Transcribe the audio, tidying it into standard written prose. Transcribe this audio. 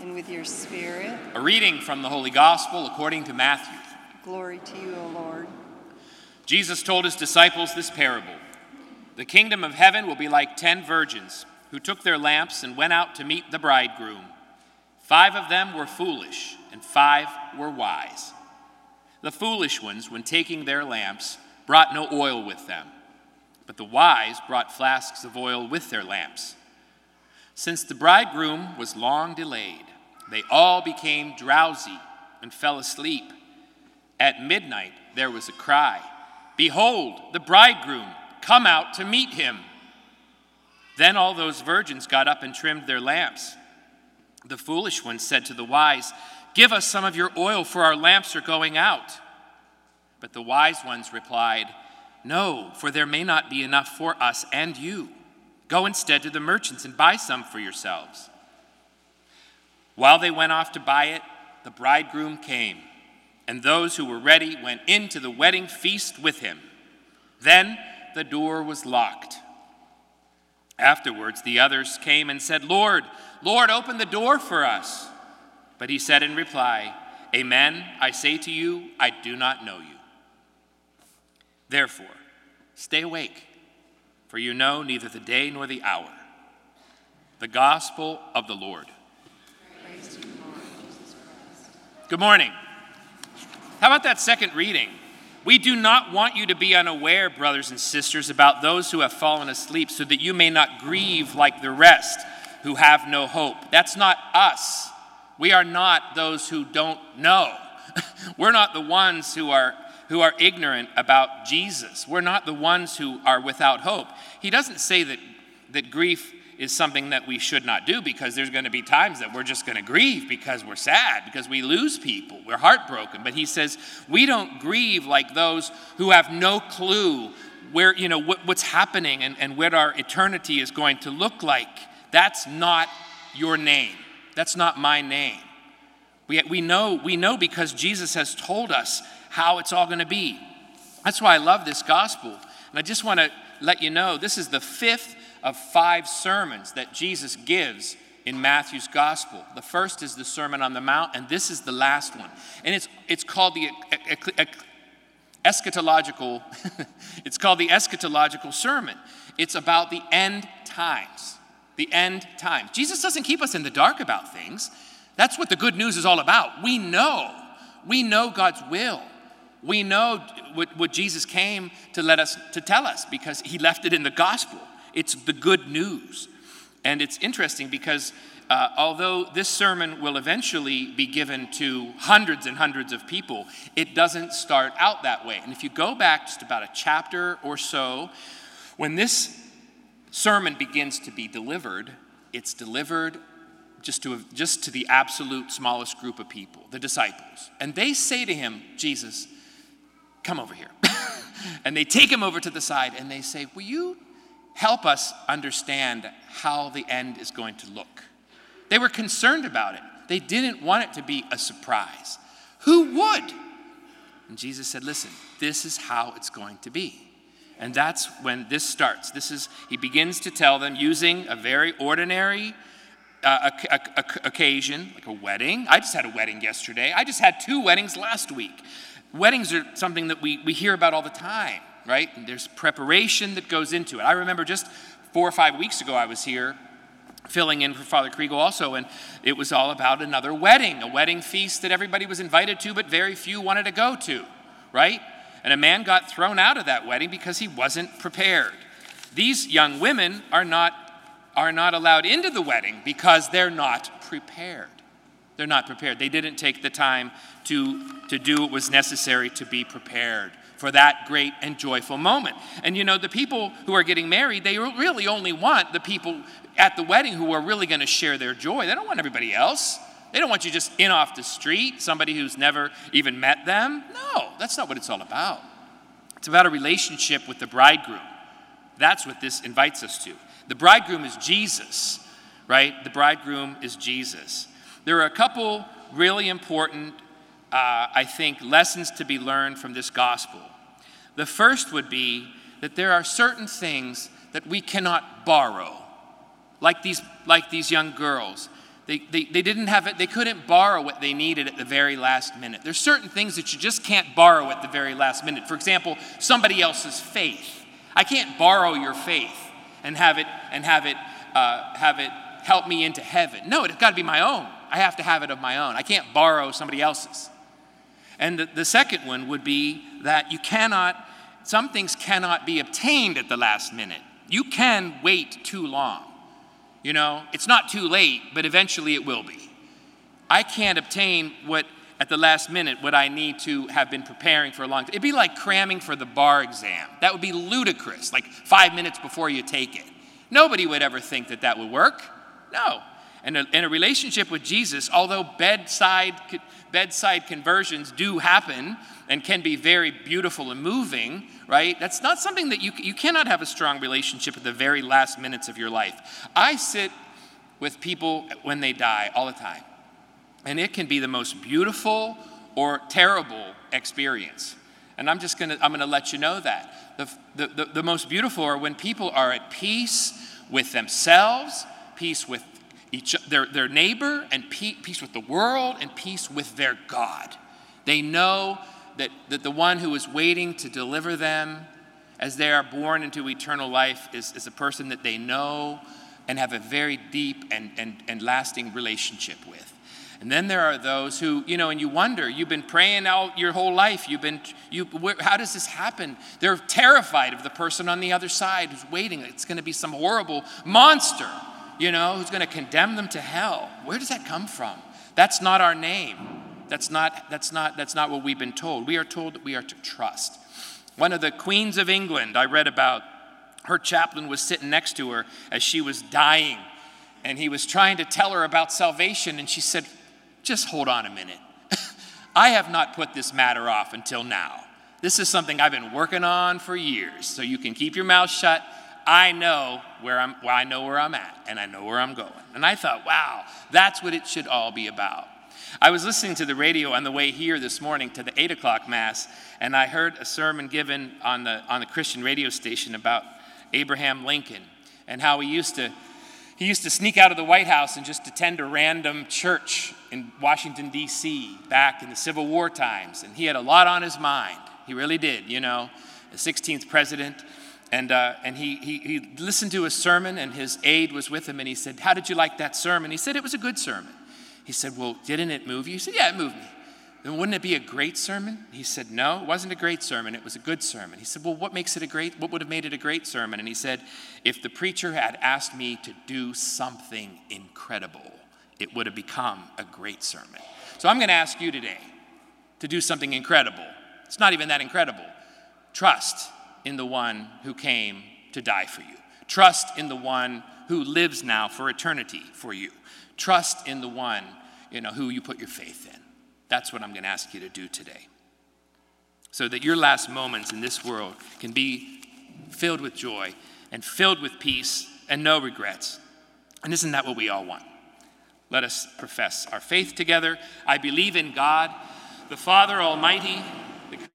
and with your spirit. A reading from the Holy Gospel according to Matthew. Glory to you, O Lord. Jesus told his disciples this parable. The kingdom of heaven will be like 10 virgins who took their lamps and went out to meet the bridegroom. 5 of them were foolish, and 5 were wise. The foolish ones, when taking their lamps, brought no oil with them, but the wise brought flasks of oil with their lamps. Since the bridegroom was long delayed, they all became drowsy and fell asleep. At midnight there was a cry, "Behold, the bridegroom, come out to meet him." Then all those virgins got up and trimmed their lamps. The foolish ones said to the wise, "Give us some of your oil, for our lamps are going out." But the wise ones replied, "No, for there may not be enough for us and you. Go instead to the merchants and buy some for yourselves." While they went off to buy it, the bridegroom came, and those who were ready went into the wedding feast with him. Then the door was locked. Afterwards, the others came and said, "Lord, Lord, open the door for us." But he said in reply, "Amen, I say to you, I do not know you. Therefore, stay awake, for you know neither the day nor the hour." The Gospel of the Lord. Praise to you, Lord Jesus Christ. Good morning. How about that second reading? We do not want you to be unaware, brothers and sisters, about those who have fallen asleep, so that you may not grieve like the rest who have no hope. That's not us. We are not those who don't know. We're not the ones who are ignorant about Jesus. We're not the ones who are without hope. He doesn't say that grief is something that we should not do, because there's going to be times that we're just going to grieve because we're sad, because we lose people, we're heartbroken. But he says we don't grieve like those who have no clue where, what's happening and what our eternity is going to look like. That's not your name. That's not my name. We know because Jesus has told us how it's all going to be. That's why I love this gospel. And I just want to let you know, this is the 5th of 5 sermons that Jesus gives in Matthew's gospel. The first is the Sermon on the Mount, and this is the last one. And it's called the eschatological it's called the eschatological sermon. It's about the end times. The end times. Jesus doesn't keep us in the dark about things. That's what the good news is all about. We know God's will. We know what Jesus came to tell us, because he left it in the gospel. It's the good news. And it's interesting because although this sermon will eventually be given to hundreds and hundreds of people, it doesn't start out that way. And if you go back just about a chapter or so, when this sermon begins to be delivered, it's delivered just to the absolute smallest group of people, the disciples. And they say to him, "Jesus, come over here." And they take him over to the side and they say, "Will you help us understand how the end is going to look?" They were concerned about it. They didn't want it to be a surprise. Who would? And Jesus said, "Listen, this is how it's going to be." And that's when this starts. He begins to tell them using a very ordinary occasion, like a wedding. I just had a wedding yesterday. I just had 2 weddings last week. Weddings are something that we hear about all the time, right? And there's preparation that goes into it. I remember just 4 or 5 weeks ago, I was here filling in for Father Kriegel also, and it was all about another wedding, a wedding feast that everybody was invited to, but very few wanted to go to, right? And a man got thrown out of that wedding because he wasn't prepared. These young women are not allowed into the wedding because they're not prepared. They're not prepared. They didn't take the time to do what was necessary to be prepared for that great and joyful moment. And the people who are getting married, they really only want the people at the wedding who are really going to share their joy. They don't want everybody else. They don't want you just in off the street, somebody who's never even met them. No, that's not what it's all about. It's about a relationship with the bridegroom. That's what this invites us to. The bridegroom is Jesus, right? The bridegroom is Jesus. There are a couple really important, I think, lessons to be learned from this gospel. The first would be that there are certain things that we cannot borrow, like these young girls. They didn't have it. They couldn't borrow what they needed at the very last minute. There's certain things that you just can't borrow at the very last minute. For example, somebody else's faith. I can't borrow your faith and have it help me into heaven. No, it's got to be my own. I have to have it of my own. I can't borrow somebody else's. And the second one would be that some things cannot be obtained at the last minute. You can wait too long. It's not too late, but eventually it will be. I can't obtain at the last minute what I need to have been preparing for a long time. It'd be like cramming for the bar exam. That would be ludicrous, like 5 minutes before you take it. Nobody would ever think that would work. No. And in a relationship with Jesus, although bedside conversions do happen and can be very beautiful and moving, right? That's not something that you cannot have a strong relationship at the very last minutes of your life. I sit with people when they die all the time, and it can be the most beautiful or terrible experience. And I'm gonna let you know that the most beautiful are when people are at peace with themselves, peace with their neighbor, and peace with the world, and peace with their God. They know that the one who is waiting to deliver them as they are born into eternal life is a person that they know and have a very deep and lasting relationship with. And then there are those who, and you wonder, you've been praying out your whole life. How does this happen? They're terrified of the person on the other side who's waiting. It's going to be some horrible monster, who's going to condemn them to hell. Where does that come from? That's not our name. That's not what we've been told. We are told that we are to trust. One of the queens of England I read about, her chaplain was sitting next to her as she was dying, and he was trying to tell her about salvation, and she said, just hold on a minute. I have not put this matter off until now. This is something I've been working on for years, so you can keep your mouth shut. I know where I'm at, and I know where I'm going. And I thought, wow, that's what it should all be about. I was listening to the radio on the way here this morning to the 8 o'clock Mass, and I heard a sermon given on the Christian radio station about Abraham Lincoln and how he used to sneak out of the White House and just attend a random church in Washington, D.C. back in the Civil War times. And he had a lot on his mind. He really did, the 16th president. And he listened to a sermon, and his aide was with him, and he said, how did you like that sermon? He said, it was a good sermon. He said, well, didn't it move you? He said, yeah, it moved me. Then wouldn't it be a great sermon? He said, no, it wasn't a great sermon. It was a good sermon. He said, well, what would have made it a great sermon? And he said, if the preacher had asked me to do something incredible, it would have become a great sermon. So I'm going to ask you today to do something incredible. It's not even that incredible. Trust in the one who came to die for you. Trust in the one who lives now for eternity for you. Trust in the one, who you put your faith in. That's what I'm going to ask you to do today. So that your last moments in this world can be filled with joy and filled with peace and no regrets. And isn't that what we all want? Let us profess our faith together. I believe in God, the Father Almighty,